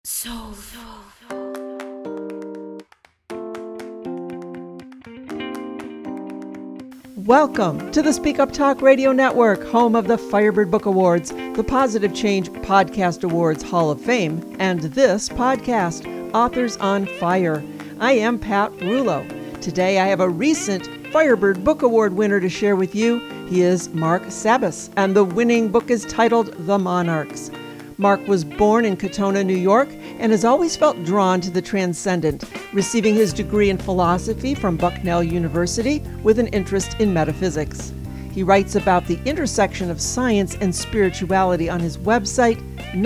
Soul. Welcome to the Speak Up Talk Radio Network, home of the Firebird Book Awards, the Positive Change Podcast Awards Hall of Fame, and this podcast, Authors on Fire. I am Pat Rulo. Today I have a recent Firebird Book Award winner to share with you. He is Mark Sabas, and the winning book is titled The Monarchs. Mark was born in Katonah, New York, and has always felt drawn to the transcendent, receiving his degree in philosophy from Bucknell University with an interest in metaphysics. He writes about the intersection of science and spirituality on his website,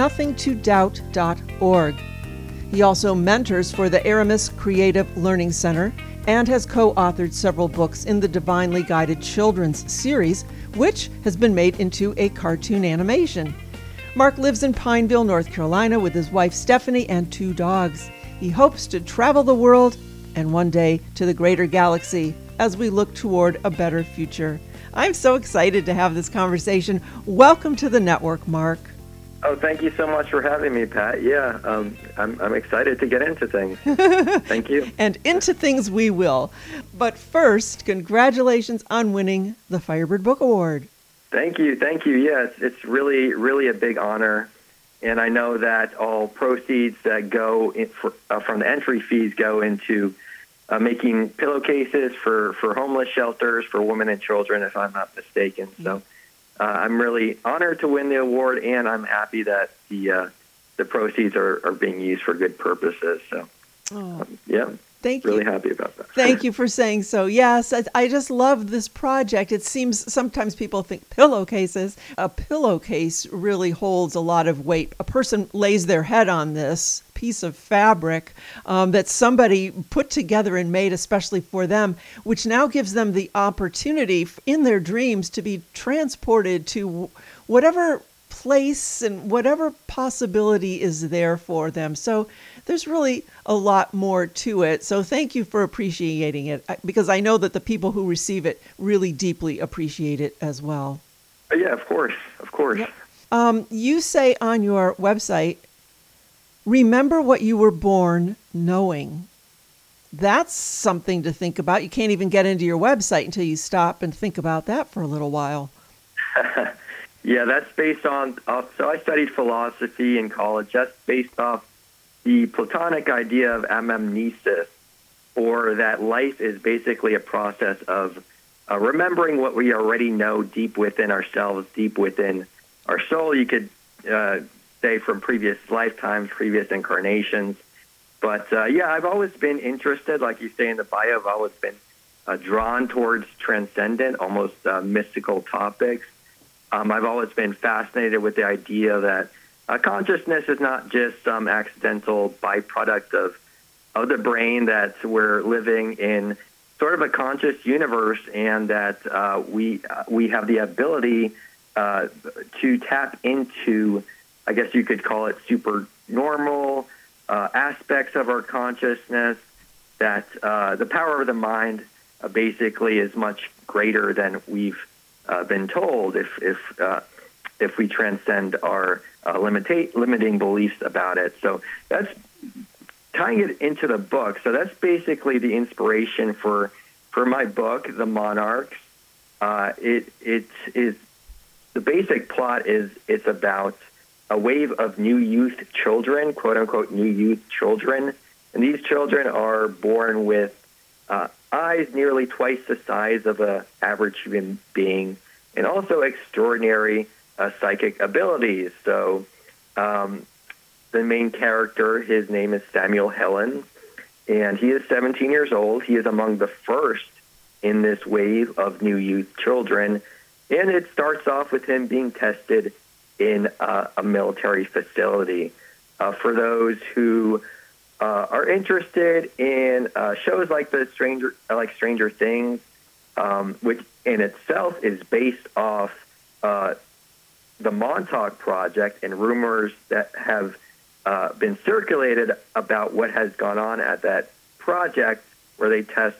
nothingtodoubt.org. He also mentors for the Aramis Creative Learning Center and has co-authored several books in the Divinely Guided Children's series, which has been made into a cartoon animation. Mark lives in Pineville, North Carolina with his wife Stephanie and 2 dogs. He hopes to travel the world and one day to the greater galaxy as we look toward a better future. I'm so excited to have this conversation. Welcome to the network, Mark. Oh, thank you so much for having me, Pat. Yeah, I'm excited to get into things. Thank you. And into things we will. But first, congratulations on winning the Firebird Book Award. Thank you. Yeah, it's really a big honor, and I know that all proceeds that go from the entry fees go into making pillowcases for homeless shelters for women and children, if I'm not mistaken. So I'm really honored to win the award, and I'm happy that the proceeds are being used for good purposes. So yeah. Thank you. Really happy about that. Thank you for saying so. Yes, I just love this project. It seems sometimes people think pillowcases. A pillowcase really holds a lot of weight. A person lays their head on this piece of fabric that somebody put together and made especially for them, which now gives them the opportunity in their dreams to be transported to whatever place and whatever possibility is there for them. So there's really a lot more to it. So thank you for appreciating it, because I know that the people who receive it really deeply appreciate it as well. Yeah, of course. Yep. You say on your website, remember what you were born knowing. That's something to think about. You can't even get into your website until you stop and think about that for a little while. Yeah, that's based on, so I studied philosophy in college. That's based off the Platonic idea of anamnesis, or that life is basically a process of remembering what we already know deep within ourselves, deep within our soul. You could say from previous lifetimes, previous incarnations. But yeah, I've always been interested, like you say in the bio, I've always been drawn towards transcendent, almost mystical topics. I've always been fascinated with the idea that consciousness is not just some accidental byproduct of the brain, that we're living in sort of a conscious universe, and that we have the ability to tap into, I guess you could call it, supernormal aspects of our consciousness, that the power of the mind basically is much greater than we've been told if we transcend our limiting beliefs about it. So that's tying it into the book. So that's basically the inspiration for my book, The Monarchs. It is, the basic plot is, it's about a wave of new youth children, quote unquote new youth children, and these children are born with eyes nearly twice the size of an average human being, and also extraordinary psychic abilities. So the main character, his name is Samuel Helen, and he is 17 years old. He is among the first in this wave of new youth children, and it starts off with him being tested in a military facility. For those who are interested in shows like Stranger Things, which in itself is based off the Montauk Project and rumors that have been circulated about what has gone on at that project, where they test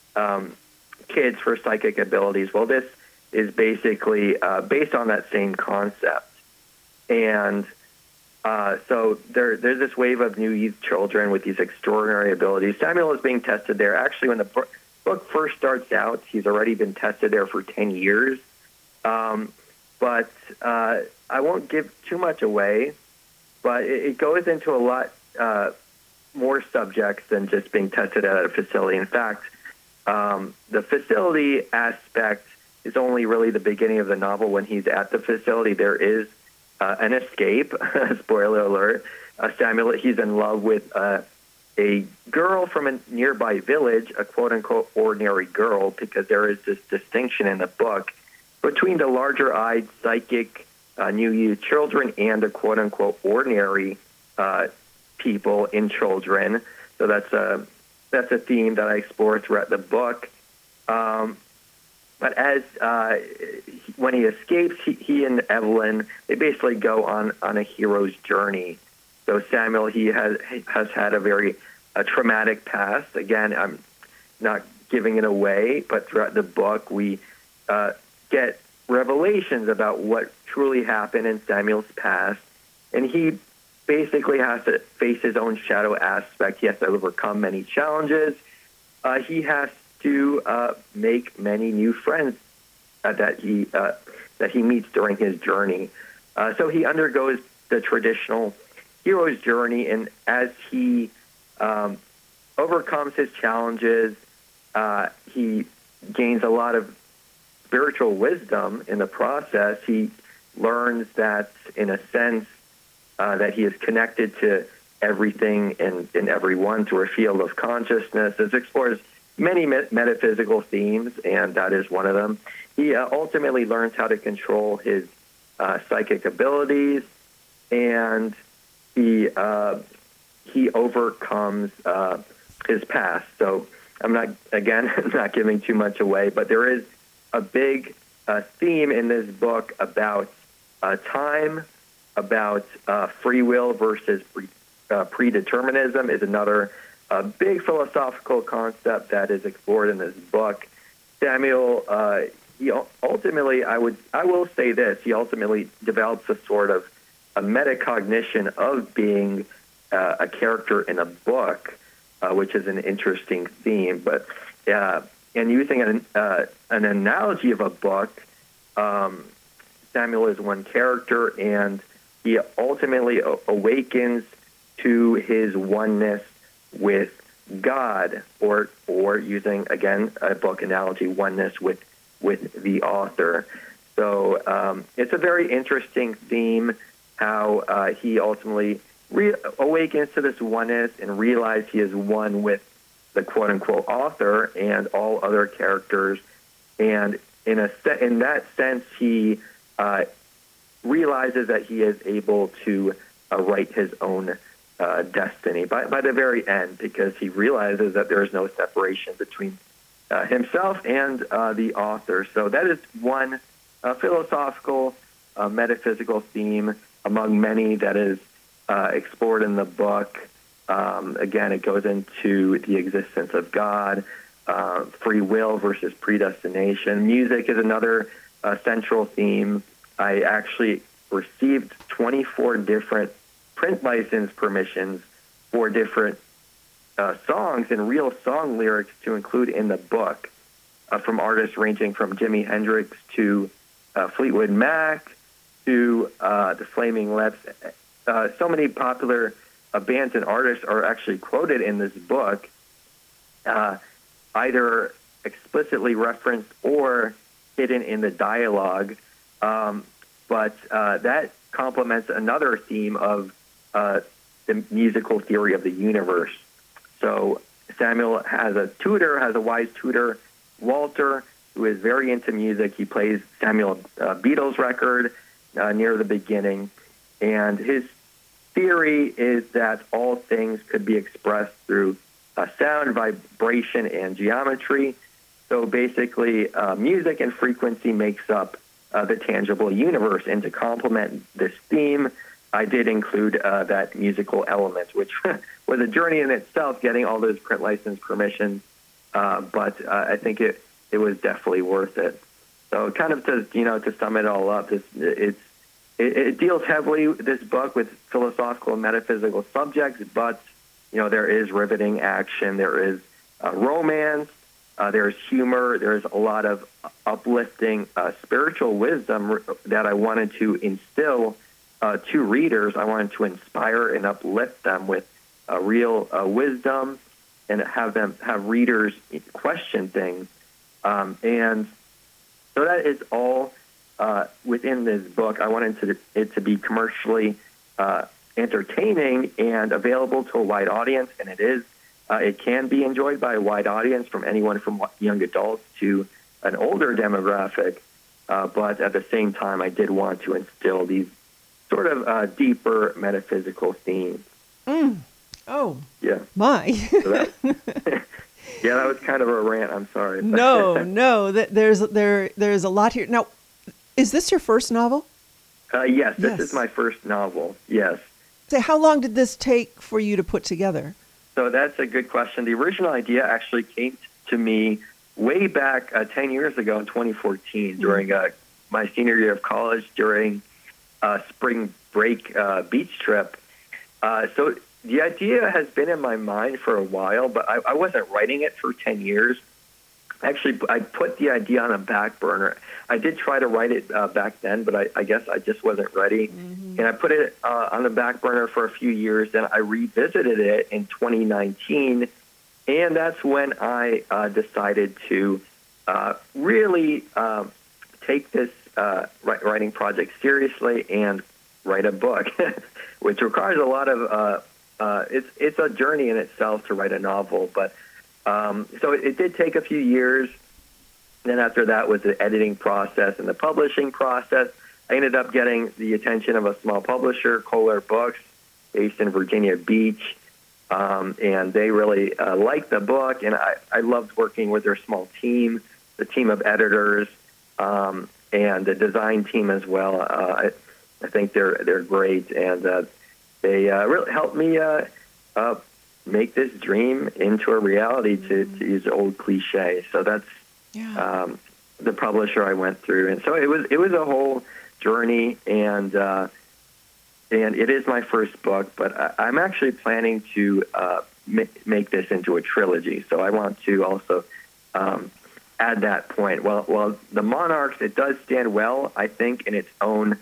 kids for psychic abilities. Well, this is basically based on that same concept. And So there's this wave of new youth children with these extraordinary abilities. Samuel is being tested there. Actually, when the book first starts out, he's already been tested there for 10 years. But I won't give too much away, but it goes into a lot more subjects than just being tested at a facility. In fact, the facility aspect is only really the beginning of the novel. When he's at the facility, there is an escape. Spoiler alert. Samuel, he's in love with a girl from a nearby village, a quote-unquote ordinary girl, because there is this distinction in the book between the larger-eyed, psychic new youth children and the quote-unquote ordinary people in children. So that's a theme that I explore throughout the book. But as when he escapes, he and Evelyn, they basically go on a hero's journey. So Samuel, he has had a very traumatic past. Again, I'm not giving it away, but throughout the book, we get revelations about what truly happened in Samuel's past. And he basically has to face his own shadow aspect. He has to overcome many challenges. He has to make many new friends that he meets during his journey. So he undergoes the traditional hero's journey, and as he overcomes his challenges, he gains a lot of spiritual wisdom in the process. He learns that, in a sense, that he is connected to everything and everyone through a field of consciousness. It explores many metaphysical themes, and that is one of them. He ultimately learns how to control his psychic abilities, and he overcomes his past. So I'm not giving too much away, but there is a big theme in this book about time, about free will versus predeterminism is another big philosophical concept that is explored in this book. Samuel, he ultimately, I will say this, he ultimately develops a sort of a metacognition of being a character in a book, which is an interesting theme. But and using an analogy of a book, Samuel is one character, and he ultimately awakens to his oneness with God, or using, again, a book analogy, oneness with the author. So it's a very interesting theme, how he ultimately awakens to this oneness and realizes he is one with the quote-unquote author and all other characters. And in that sense, he realizes that he is able to write his own destiny by the very end, because he realizes that there is no separation between himself and the author. So that is one philosophical, metaphysical theme among many that is explored in the book. Again, it goes into the existence of God, free will versus predestination. Music is another central theme. I actually received 24 different print license permissions for different songs and real song lyrics to include in the book, from artists ranging from Jimi Hendrix to Fleetwood Mac to the Flaming Lips. So many popular bands and artists are actually quoted in this book, either explicitly referenced or hidden in the dialogue. But that complements another theme of the musical theory of the universe. So Samuel has a wise tutor, Walter, who is very into music. He plays Samuel Beatles record near the beginning, and his theory is that all things could be expressed through sound, vibration, and geometry. So basically, music and frequency makes up the tangible universe. And to complement this theme, I did include that musical element, which was a journey in itself, getting all those print license permissions. But I think it was definitely worth it. So kind of to sum it all up, it's it deals heavily, this book, with philosophical and metaphysical subjects, but, there is riveting action, there is romance, there's humor, there's a lot of uplifting spiritual wisdom that I wanted to instill to readers. I wanted to inspire and uplift them with real wisdom, and have readers question things. And so that is all within this book. I wanted it to be commercially entertaining and available to a wide audience, and it is. It can be enjoyed by a wide audience, from anyone from young adults to an older demographic. But at the same time, I did want to instill these sort of deeper metaphysical themes. Oh, yeah. My. So yeah, that was kind of a rant. I'm sorry. No. There's a lot here. Now, is this your first novel? Yes, this is my first novel. Yes. So how long did this take for you to put together? So that's a good question. The original idea actually came to me way back 10 years ago in 2014 during my senior year of college, during a spring break beach trip. So the idea has been in my mind for a while, but I wasn't writing it for 10 years. Actually, I put the idea on a back burner. I did try to write it back then, but I guess I just wasn't ready. Mm-hmm. And I put it on the back burner for a few years. Then I revisited it in 2019, and that's when I decided to really take this writing project seriously and write a book, which requires a lot of it's a journey in itself to write a novel. But so it did take a few years. Then after that was the editing process and the publishing process. I ended up getting the attention of a small publisher, Kohler Books, based in Virginia Beach, and they really liked the book, and I loved working with their small team, the team of editors, and the design team as well. I think they're great, and they really helped me make this dream into a reality, to use an old cliche. So that's the publisher I went through, and so it was a whole journey, and it is my first book, but I'm actually planning to make this into a trilogy. So I want to also add that point. Well, the Monarchs, it does stand well, I think, in its own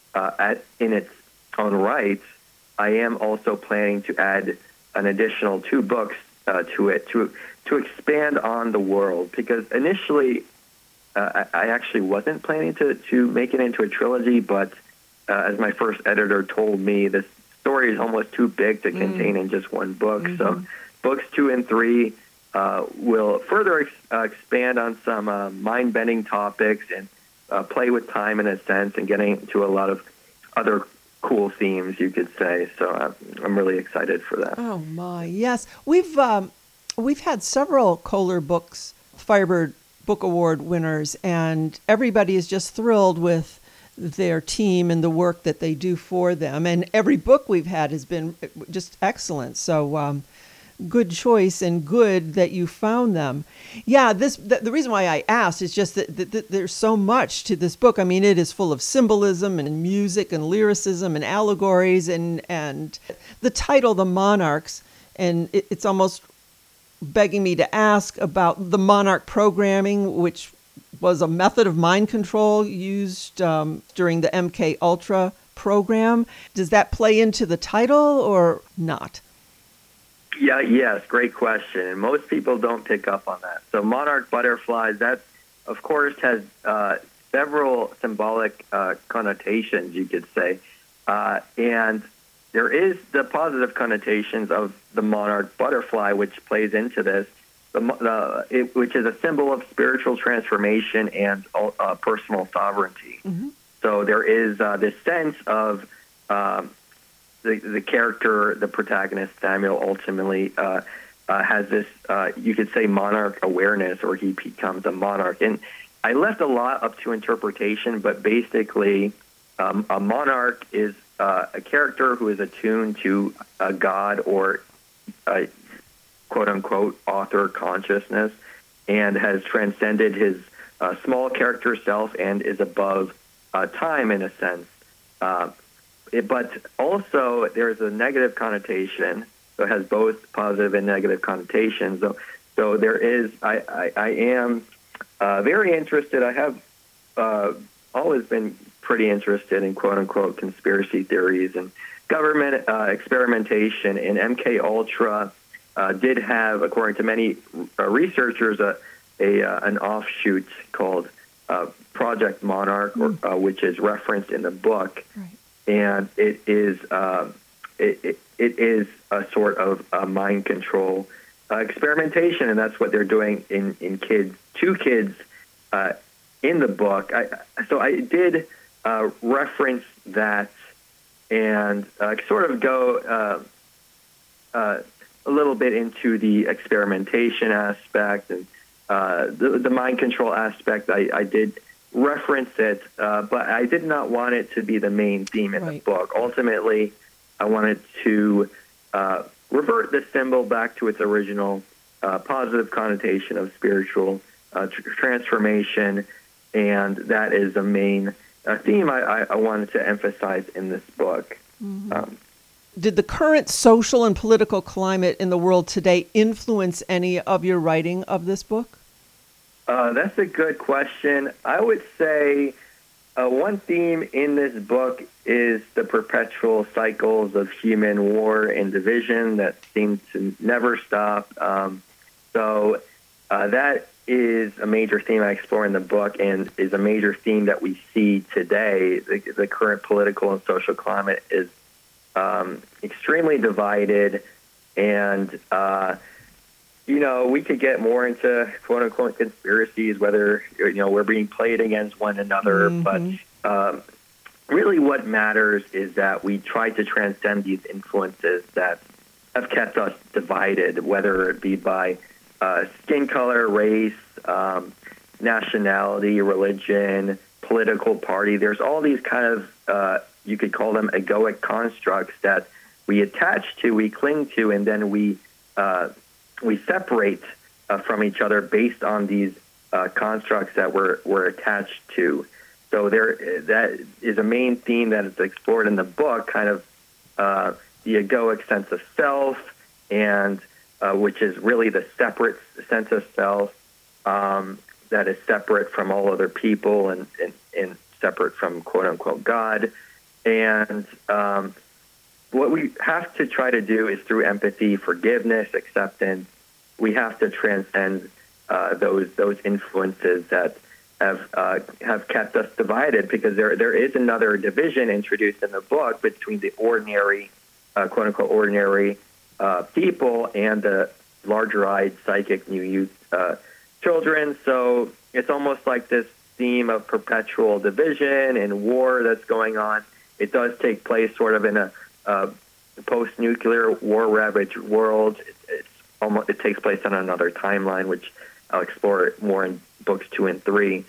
right. I am also planning to add an additional 2 books to it to expand on the world, because initially I actually wasn't planning to make it into a trilogy, but as my first editor told me, this story is almost too big to contain in just one book. Mm-hmm. So books 2 and 3 will further expand on some mind-bending topics and play with time in a sense, and getting into a lot of other cool themes, you could say. So I'm really excited for that. Oh my, yes. We've had several Kohler Books Firebird Book Award winners, and everybody is just thrilled with their team and the work that they do for them. And every book we've had has been just excellent. So good choice, and good that you found them. Yeah, the reason why I asked is just that there's so much to this book. I mean, it is full of symbolism and music and lyricism and allegories, and the title, The Monarchs, and it's almost begging me to ask about the Monarch programming, which was a method of mind control used during the MK Ultra program. Does that play into the title or not? Yeah, yes, great question. And most people don't pick up on that. So monarch butterflies, that, of course, has several symbolic connotations, you could say. And there is the positive connotations of the monarch butterfly, which plays into this, which is a symbol of spiritual transformation and personal sovereignty. Mm-hmm. So there is this sense of the character, the protagonist, Samuel, ultimately has this, you could say, monarch awareness, or he becomes a monarch. And I left a lot up to interpretation, but basically a monarch is a character who is attuned to a god or a quote-unquote author consciousness, and has transcended his small character self and is above time in a sense. But also there's a negative connotation, so it has both positive and negative connotations. So there is, I am very interested. I have always been pretty interested in quote-unquote conspiracy theories and government experimentation, and MK Ultra did have, according to many researchers, an offshoot called Project Monarch, which is referenced in the book. Right. And it is it is a sort of mind control experimentation, and that's what they're doing in kids, two kids in the book. So I did reference that and sort of go a little bit into the experimentation aspect and the mind control aspect. I did reference it, but I did not want it to be the main theme in the book. Ultimately, I wanted to revert the symbol back to its original positive connotation of spiritual transformation, and that is the main theme I wanted to emphasize in this book. Mm-hmm. Did the current social and political climate in the world today influence any of your writing of this book? That's a good question. I would say one theme in this book is the perpetual cycles of human war and division that seem to never stop. So that is a major theme I explore in the book, and is a major theme that we see today. The current political and social climate is extremely divided, and we could get more into quote-unquote conspiracies, whether we're being played against one another. Mm-hmm. But really what matters is that we try to transcend these influences that have kept us divided, whether it be by skin color, race, nationality, religion, political party. There's all these kind of, you could call them egoic constructs that we attach to, we cling to, and then we separate from each other based on these constructs that we're attached to. So that is a main theme that is explored in the book, kind of the egoic sense of self, and which is really the separate sense of self that is separate from all other people and separate from quote-unquote God. And what we have to try to do is, through empathy, forgiveness, acceptance, we have to transcend those influences that have kept us divided, because there is another division introduced in the book between the ordinary, quote-unquote ordinary people and the larger-eyed psychic new youth children. So it's almost like this theme of perpetual division and war that's going on. It does take place sort of in a post-nuclear war-ravaged world. It takes place on another timeline, which I'll explore more in books 2 and 3.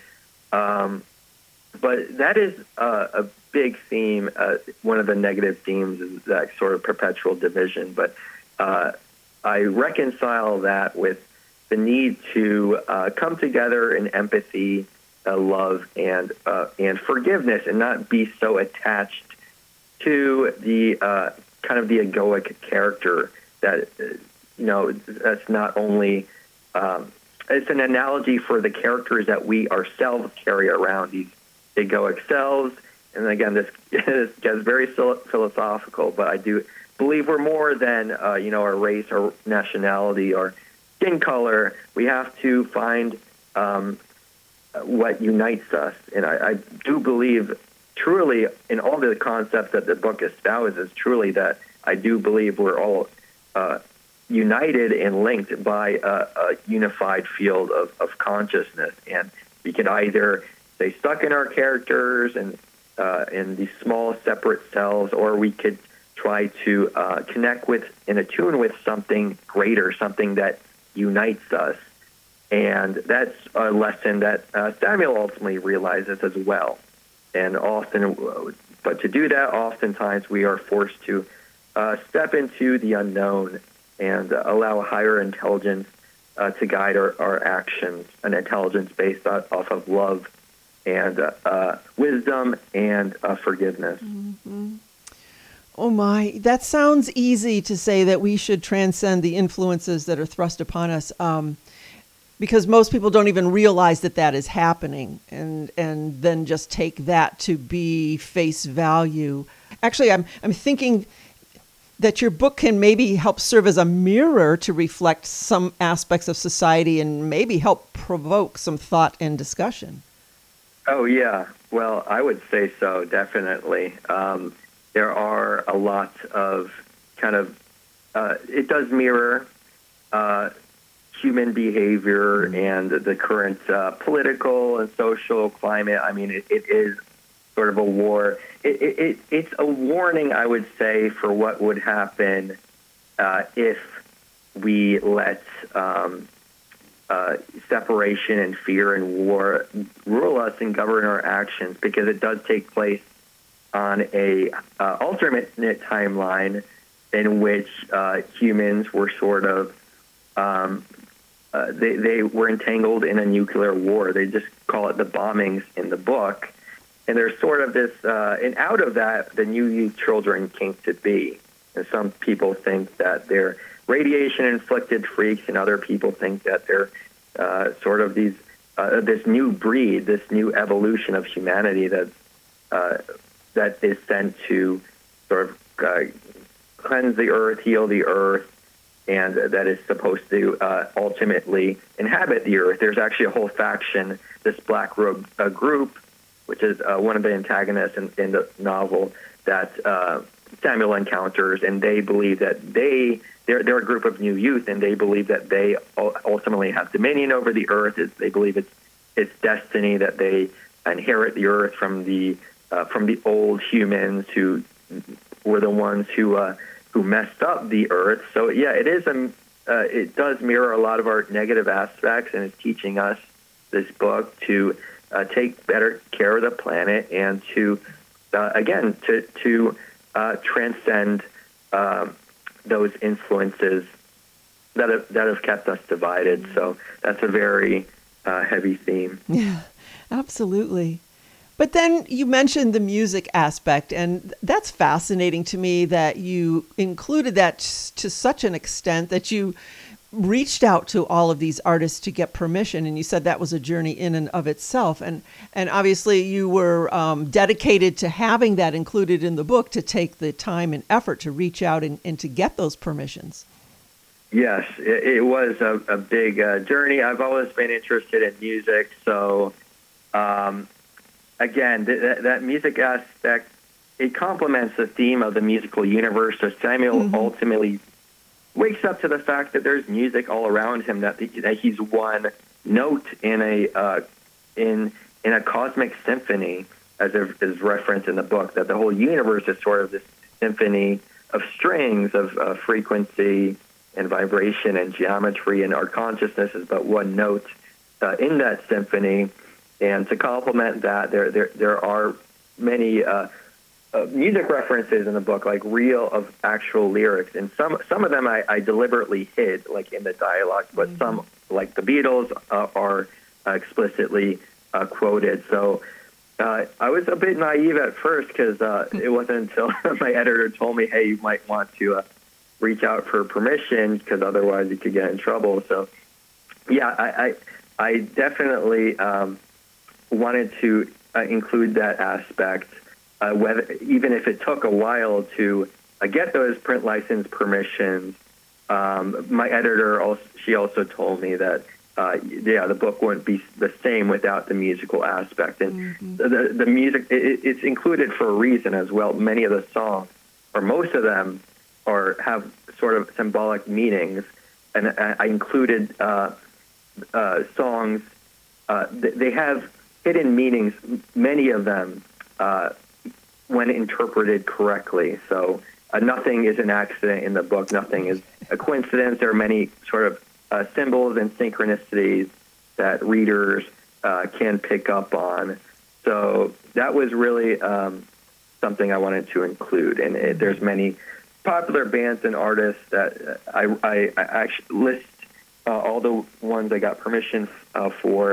But that is a big theme. One of the negative themes is that sort of perpetual division. But I reconcile that with the need to come together in empathy, love, and forgiveness, and not be so attached to the kind of the egoic character that that's not only it's an analogy for the characters that we ourselves carry around, these egoic selves. And again, this gets very philosophical, but I do believe we're more than our race or nationality or skin color. We have to find what unites us, and I do believe truly in all the concepts that the book espouses, truly that I do believe we're all united and linked by a unified field of consciousness. And we can either stay stuck in our characters and in these small separate selves, or we could try to connect with and attune with something greater, something that unites us. And that's a lesson that Samuel ultimately realizes as well. And but to do that, oftentimes we are forced to step into the unknown and allow a higher intelligence to guide our actions, an intelligence based off of love and wisdom and forgiveness. Mm-hmm. Oh my, that sounds easy to say that we should transcend the influences that are thrust upon us, because most people don't even realize that that is happening, and then just take that to be face value. Actually, I'm thinking that your book can maybe help serve as a mirror to reflect some aspects of society and maybe help provoke some thought and discussion. Oh, yeah. Well, I would say so, definitely. There are a lot of kind of, it does mirror human behavior and the current political and social climate. I mean, it is sort of a war. It's a warning, I would say, for what would happen if we let separation and fear and war rule us and govern our actions, because it does take place on a alternate timeline in which humans were sort of they were entangled in a nuclear war. They just call it the bombings in the book, and there's sort of this and out of that the new youth children came to be. And some people think that they're radiation inflicted freaks, and other people think that they're sort of these this new breed, this new evolution of humanity that is sent to sort of cleanse the earth, heal the earth, and that is supposed to ultimately inhabit the earth. There's actually a whole faction, this Black Robe group, which is one of the antagonists in the novel that Samuel encounters, and they believe that they're a group of new youth, and they believe that they ultimately have dominion over the earth. They believe it's destiny that they inherit the earth from the old humans who were the ones who messed up the earth. So yeah, it does mirror a lot of our negative aspects, and it's teaching us, this book, to take better care of the planet and to again to transcend those influences that have kept us divided. So that's a very heavy theme. Yeah, absolutely. But then you mentioned the music aspect, and that's fascinating to me that you included that to such an extent that you reached out to all of these artists to get permission, and you said that was a journey in and of itself. And obviously you were dedicated to having that included in the book, to take the time and effort to reach out and to get those permissions. Yes, it was a big journey. I've always been interested in music, so again, that music aspect, it complements the theme of the musical universe. So Samuel ultimately wakes up to the fact that there's music all around him, that he's one note in a cosmic symphony, as is referenced in the book, that the whole universe is sort of this symphony of strings, of frequency and vibration and geometry, and our consciousness is but one note in that symphony. And to complement that, there are many music references in the book, like real of actual lyrics, and some of them I deliberately hid, like in the dialogue, but some, like the Beatles, are explicitly quoted. So I was a bit naive at first, because it wasn't until my editor told me, hey, you might want to reach out for permission, because otherwise you could get in trouble. So yeah, I definitely wanted to include that aspect, even if it took a while to get those print license permissions. My editor also told me that the book wouldn't be the same without the musical aspect, and the music, it's included for a reason as well. Many of the songs, or most of them, have sort of symbolic meanings, and I included songs. They have hidden meanings, many of them, when interpreted correctly. So nothing is an accident in the book. Nothing is a coincidence. There are many sort of symbols and synchronicities that readers can pick up on. So that was really something I wanted to include. And there's many popular bands and artists that I actually list all the ones I got permission for.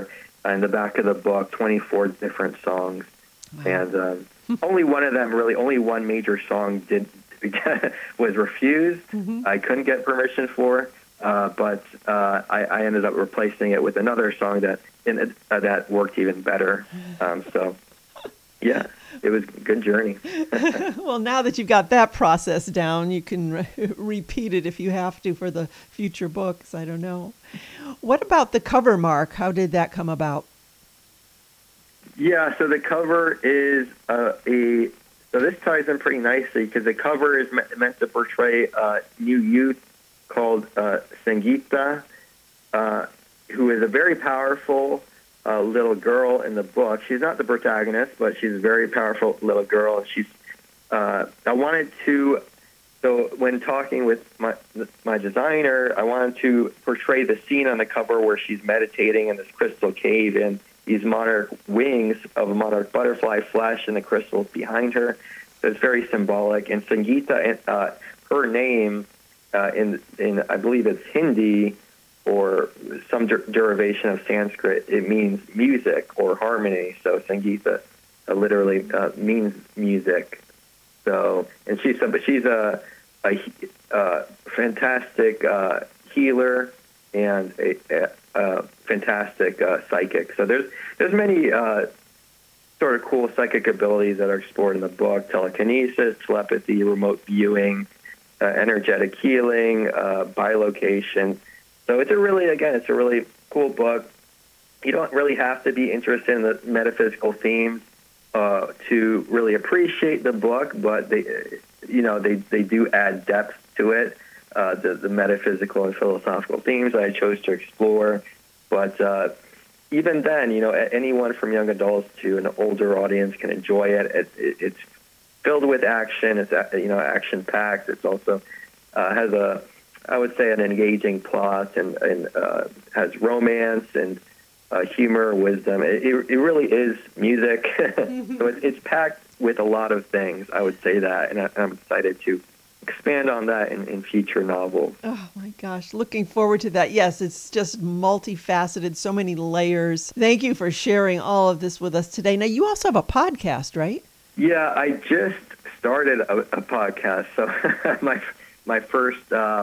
in the back of the book, 24 different songs. Wow. And only one of them, really, only one major song was refused. Mm-hmm. I couldn't get permission for, but I ended up replacing it with another song that worked even better. So, yeah, it was a good journey. Well, now that you've got that process down, you can repeat it if you have to for the future books. I don't know. What about the cover, Mark? How did that come about? Yeah, so the cover is so this ties in pretty nicely because the cover is meant to portray a new youth called Sangeeta, who is a very powerful little girl in the book. She's not the protagonist, but she's a very powerful little girl. And she's, I wanted to, so when talking with my designer, I wanted to portray the scene on the cover where she's meditating in this crystal cave and these monarch wings of a monarch butterfly flash and the crystals behind her. So it's very symbolic. And Sangeeta, her name in I believe it's Hindi or some derivation of Sanskrit, it means music or harmony. So Sangeeta literally means music. So, and she's a fantastic healer and a fantastic psychic. So there's many sort of cool psychic abilities that are explored in the book: telekinesis, telepathy, remote viewing, energetic healing, bilocation. So it's a really cool book. You don't really have to be interested in the metaphysical themes to really appreciate the book, but they do add depth to it. The metaphysical and philosophical themes that I chose to explore. But even then, anyone from young adults to an older audience can enjoy it. It's filled with action. It's action packed. It's also has I would say an engaging plot and has romance and humor, wisdom. It really is music. So it's packed with a lot of things. I would say that, and I'm excited to expand on that in future novels. Oh my gosh, looking forward to that. Yes, it's just multifaceted, so many layers. Thank you for sharing all of this with us today. Now, you also have a podcast, right? Yeah, I just started a podcast. So my first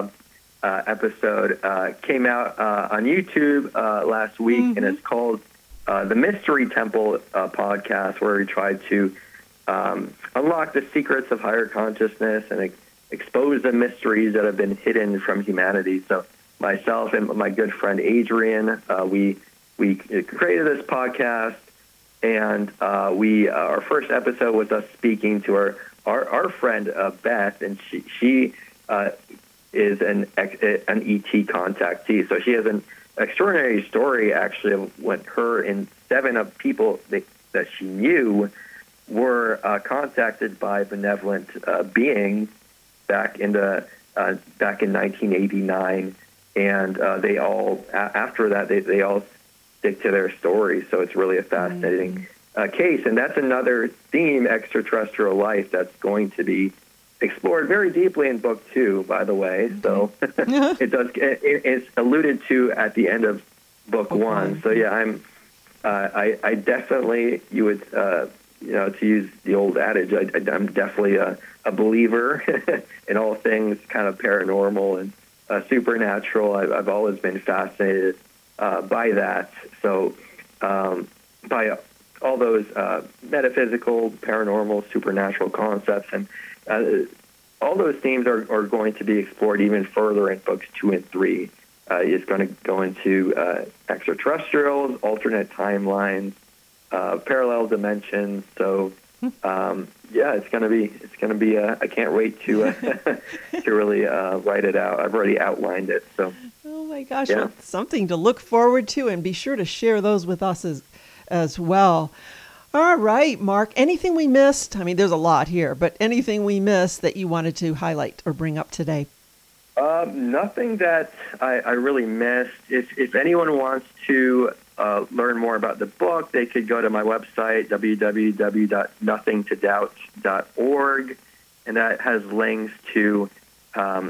episode came out on YouTube last week, and it's called the Mystery Temple podcast, where we try to unlock the secrets of higher consciousness and expose the mysteries that have been hidden from humanity. So myself and my good friend Adrian, we created this podcast, and our first episode was us speaking to our friend Beth, and she is an ET contactee. So she has an extraordinary story, actually, of when her and 7 of people that she knew were contacted by benevolent beings back in 1989, and they all after that they all stick to their story. So it's really a fascinating case, and that's another theme, extraterrestrial life, that's going to be explored very deeply in book 2, by the way. So it's alluded to at the end of book 1. So yeah, I definitely, you would to use the old adage, I'm definitely a believer in all things kind of paranormal and supernatural. I've always been fascinated by that. So by all those metaphysical, paranormal, supernatural concepts, and all those themes are going to be explored even further in books 2 and 3. It's going to go into extraterrestrials, alternate timelines, parallel dimensions. So yeah, it's going to be I can't wait to to really write it out. I've already outlined it. So oh my gosh, well, something to look forward to, and be sure to share those with us as well. All right, Mark, anything we missed? I mean, there's a lot here, but anything we missed that you wanted to highlight or bring up today? Nothing that I really missed. If anyone wants to learn more about the book, they could go to my website, www.nothingtodoubt.org, and that has links to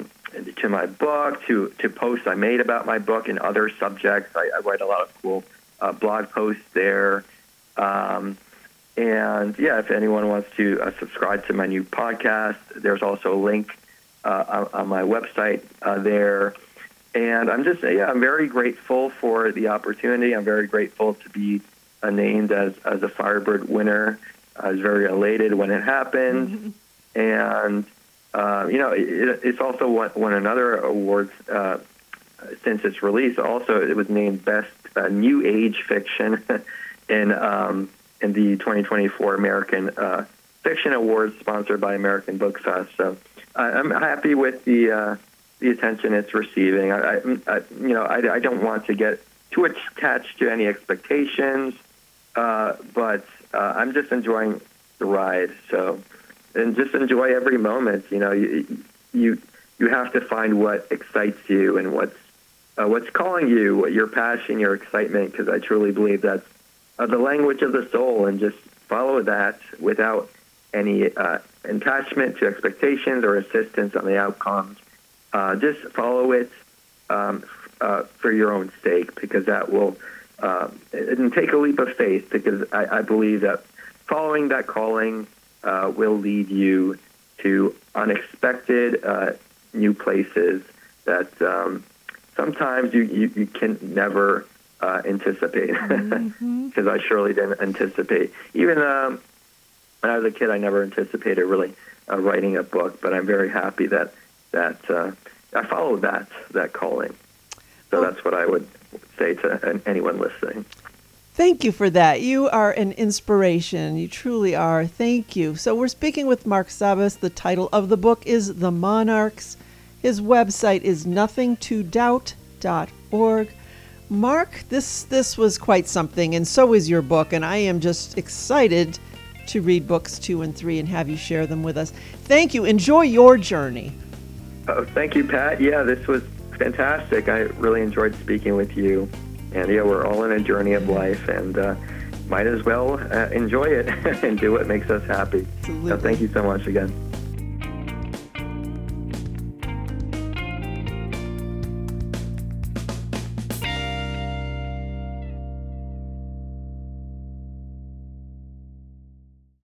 my book, to posts I made about my book and other subjects. I write a lot of cool blog posts there. And yeah, if anyone wants to subscribe to my new podcast, there's also a link on my website there. And I'm very grateful for the opportunity. I'm very grateful to be named as a Firebird winner. I was very elated when it happened. And, it's also won another award since its release. Also, it was named Best New Age Fiction in the 2024 American Fiction Awards, sponsored by American Book Fest. So I'm happy with the attention it's receiving. I don't want to get too attached to any expectations, but I'm just enjoying the ride. So, and just enjoy every moment. You have to find what excites you and what's calling you, your passion, your excitement, because I truly believe that's the language of the soul, and just follow that without any attachment to expectations or insistence on the outcomes. Just follow it for your own sake, because that will and take a leap of faith, because I believe that following that calling will lead you to unexpected new places that sometimes you can never anticipate, because I surely didn't anticipate. Even when I was a kid, I never anticipated really writing a book, but I'm very happy that I followed that calling. So that's what I would say to anyone listening. Thank you for that. You are an inspiration. You truly are. Thank you. So we're speaking with Mark Sabas. The title of the book is The Monarchs. His website is nothingtodoubt.org. Mark, this was quite something, and so is your book, and I am just excited to read books 2 and 3 and have you share them with us. Thank you. Enjoy your journey. Oh, thank you, Pat. Yeah, this was fantastic. I really enjoyed speaking with you. And yeah, we're all in a journey of life, and might as well enjoy it and do what makes us happy. Absolutely. So thank you so much again.